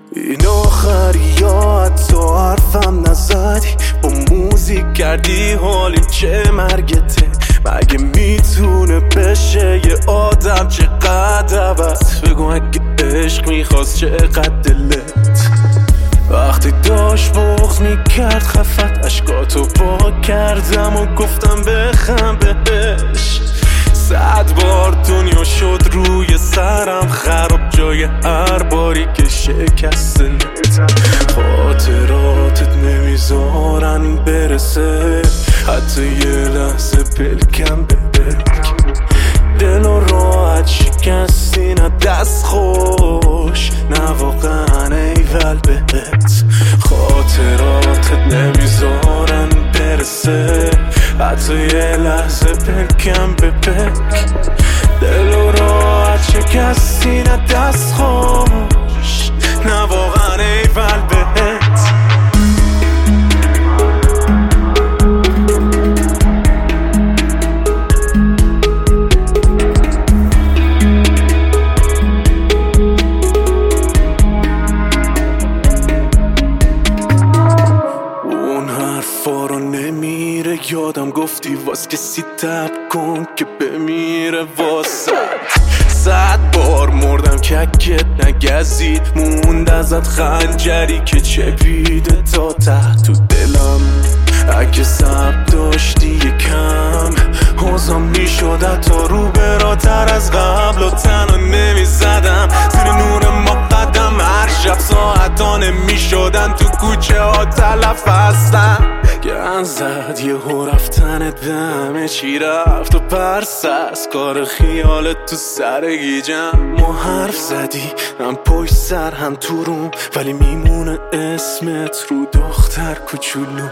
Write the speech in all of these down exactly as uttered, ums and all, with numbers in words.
این آخری یا حتی حرفم نزدی، با موزیک کردی حالی چه مرگته. مگه میتونه بشه یه آدم چقدر عوض؟ بگو اگه عشق میخواست چقدر دلت وقتی داشت بغض میکرد خفت. اشکاتو پاک کردم و گفتم بخم بهش. صد بار دنیا شد روی سرم خراب، جای هر باری که شکست نت. خاطراتت نمیذارن برسه حتی یه لحظه پلکم ببک. دل و راحت شکستی نه دست خوش، نه واقعا ایول بهت. خاطراتت نمیذارن برسه حتی یه لحظه پلکم ببک. دل و راحت شکستی نه دست خوش، نه واقعا ایول بهت. فارو نمیره یادم گفتی واس کسی تب کن که بمیره واسد. صد بار مردم ککت نگزید، موند ازت خنجری که چپیده تا ته تو دلم. اگه سب داشتی یکم حوزم میشد تا رو براتر از قبل و تنها نمیزدم زیر نور ما قدم. هر شب ساعتانه میشدن تو کوچه ها تلف هستم. گن زد یه هو رفتنت به همه چی رفت و پرس از کار خیالت تو سر گیجم. ما حرف زدی هم پشت سر هم تو روم، ولی میمونه اسمت رو دختر کوچولو.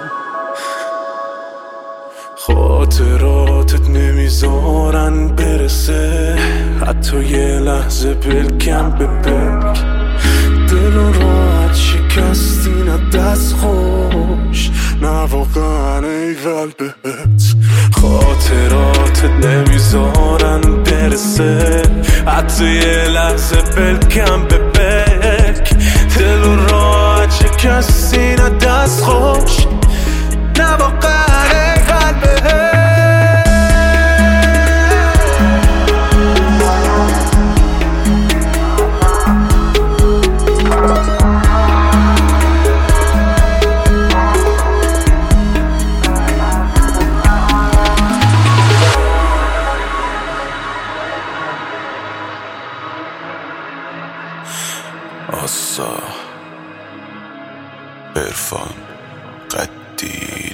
خاطراتت نمیذارن برسه حتی یه لحظه پلکم ببک. دل و راحت شکستی نه دست خوش، نه واقعا ایول بهت. خاطراتت نمیذارن برسه حتی یه لحظه پلکم ببک. دل و راحت شکستی نه دست خوش، نه واقعا ایول بهت. آسا عرفان قدی